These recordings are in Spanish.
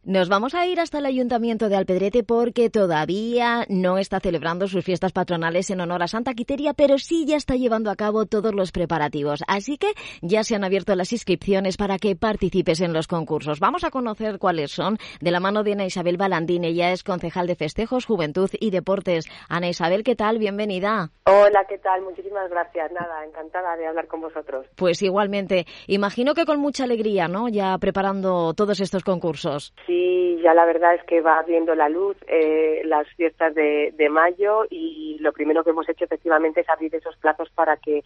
Nos vamos a ir hasta el Ayuntamiento de Alpedrete porque todavía no está celebrando sus fiestas patronales en honor a Santa Quiteria, pero sí ya está llevando a cabo todos los preparativos. Así que ya se han abierto las inscripciones para que participes en los concursos. Vamos a conocer cuáles son de la mano de Ana Isabel Balandín. Ella es concejal de Festejos, Juventud y Deportes. Ana Isabel, ¿qué tal? Bienvenida. Hola, ¿qué tal? Muchísimas gracias. Nada, encantada de hablar con vosotros. Pues igualmente. Imagino que con mucha alegría, ¿no? Ya preparando todos estos concursos. Sí, ya la verdad es que va viendo la luz las fiestas de mayo y lo primero que hemos hecho efectivamente es abrir esos plazos para que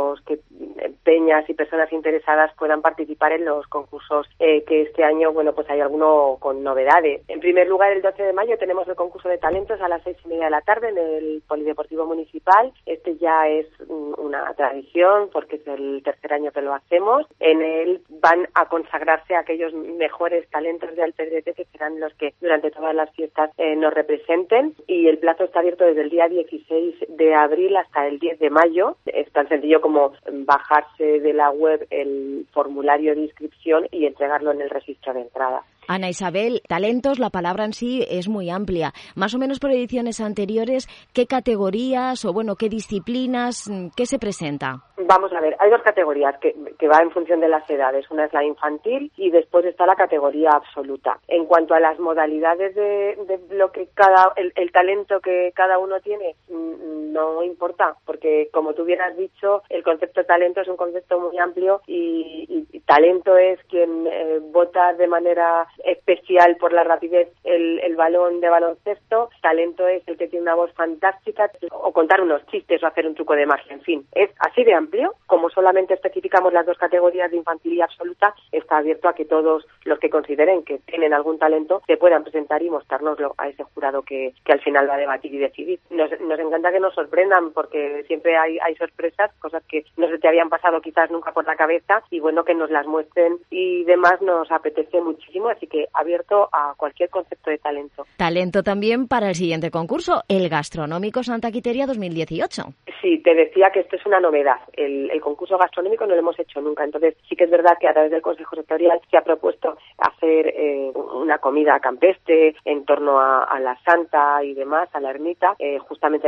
peñas y personas interesadas puedan participar en los concursos que este año, bueno, pues hay alguno con novedades. En primer lugar, el 12 de mayo tenemos el concurso de talentos a las 6:30 de la tarde en el Polideportivo Municipal. Este ya es una tradición porque es el tercer año que lo hacemos. En él van a consagrarse aquellos mejores talentos de Alpedrete que serán los que durante todas las fiestas nos representen, y el plazo está abierto desde el día 16 de abril hasta el 10 de mayo. Es tan sencillo como bajarse de la web el formulario de inscripción y entregarlo en el registro de entrada. Ana Isabel, talentos, la palabra en sí es muy amplia. Más o menos por ediciones anteriores, ¿qué categorías o qué disciplinas, qué se presenta? Vamos a ver, hay dos categorías que va en función de las edades. Una es la infantil y después está la categoría absoluta. En cuanto a las modalidades de lo que el talento que cada uno tiene, no importa, porque como tú bien has dicho, el concepto de talento es un concepto muy amplio y talento es quien vota de manera especial por la rapidez el balón de baloncesto. Talento es el que tiene una voz fantástica o contar unos chistes o hacer un truco de magia. En fin, es así de amplio. Como solamente especificamos las dos categorías de infantil y absoluta, está abierto a que todos los que consideren que tienen algún talento se puedan presentar y mostrárnoslo a ese jurado que al final va a debatir y decidir. Nos encanta que nos sorprendan porque siempre hay sorpresas, cosas que no se te habían pasado quizás nunca por la cabeza, y bueno, que nos las muestren y demás nos apetece muchísimo, así que abierto a cualquier concepto de talento. Talento también para el siguiente concurso, el Gastronómico Santa Quiteria 2018. Sí, te decía que esto es una novedad. El concurso gastronómico no lo hemos hecho nunca, entonces sí que es verdad que a través del Consejo Sectorial se ha propuesto hacer una comida campestre en torno a la Santa y demás, a la ermita, justamente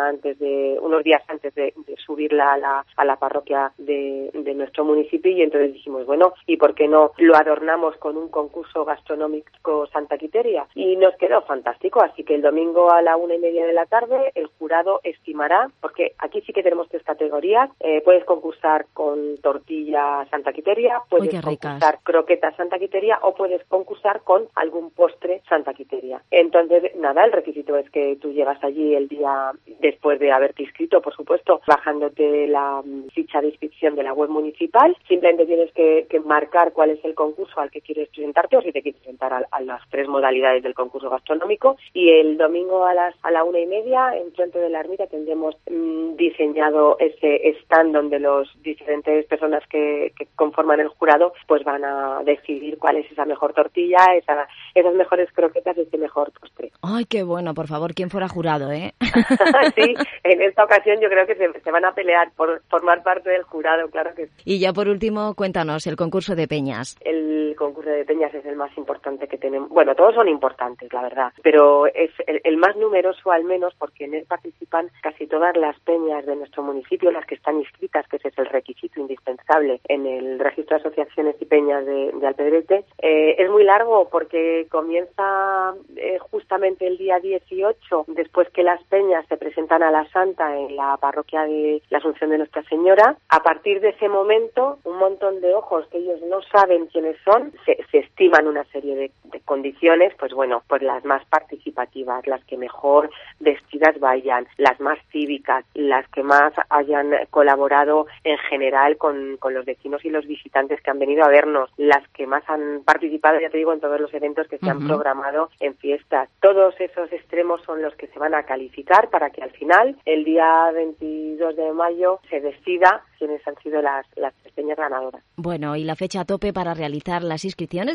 unos días antes de subirla a la parroquia de nuestro municipio, y entonces dijimos, bueno, ¿y por qué no lo adornamos con un concurso gastronómico Santa Quiteria? Y nos quedó fantástico, así que el domingo a la 1:30 de la tarde el jurado estimará, porque aquí sí que tenemos tres categorías. Puedes concursar con tortilla Santa Quiteria, puedes concursar croquetas Santa Quiteria o puedes concursar con algún postre Santa Quiteria. Entonces, nada, el requisito es que tú llegas allí el día después de haberte inscrito, por supuesto, bajándote la ficha de inscripción de la web municipal. Simplemente tienes que marcar cuál es el concurso al que quieres presentarte, o si te quieres presentar a las tres modalidades del concurso gastronómico. Y el domingo a la 1:30, en frente de la ermita, tendremos diseñado ese stand donde los diferentes personas que conforman el jurado pues van a decidir cuál es esa mejor tortilla, esas mejores croquetas y ese mejor postre. Ay, qué bueno, por favor, ¿quién fuera jurado, eh? Sí, en esta ocasión yo creo que se van a pelear por formar parte del jurado, claro que sí. Y ya por último, cuéntanos, el concurso de peñas. El concurso de peñas es el más importante que tenemos. Bueno, todos son importantes, la verdad, pero es el más numeroso al menos, porque en él participan casi todas las peñas de nuestro municipio, las que están inscritas, que ese es el requisito indispensable en el registro de asociaciones y peñas de Alpedrete. Es muy largo porque comienza justamente el día 18, después que las peñas se presentan a la Santa en la parroquia de la Asunción de Nuestra Señora. A partir de ese momento, un montón de ojos que ellos no saben quiénes son, se estiman una serie de condiciones, pues bueno, pues las más participativas, las que mejor vestidas vayan, las más cívicas, las que más hayan colaborado en general con los vecinos y los visitantes que han venido a vernos, las que más han participado, ya te digo, en todos los eventos que se han programado en fiestas. Todos esos extremos son los que se van a calificar para que al final, el día 22 de mayo, se decida quiénes han sido las peñas ganadoras. Bueno, y la fecha a tope para realizar las inscripciones de los tres concursos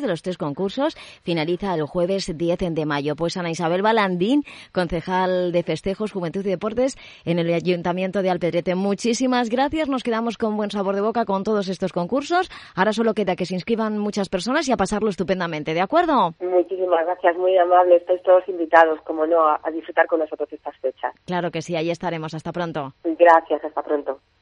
concursos finaliza el jueves 10 de mayo. Pues Ana Isabel Balandín, concejal de Festejos, Juventud y Deportes en el Ayuntamiento de Alpedrete. Muchísimas gracias. Nos quedamos con buen sabor de boca con todos estos concursos. Ahora solo queda que se inscriban muchas personas y a pasarlo estupendamente. ¿De acuerdo? Muchísimas gracias, muy amable. Estáis todos invitados, como no, a disfrutar con nosotros estas fechas. Claro que sí, ahí estaremos. Hasta pronto. Gracias, hasta pronto.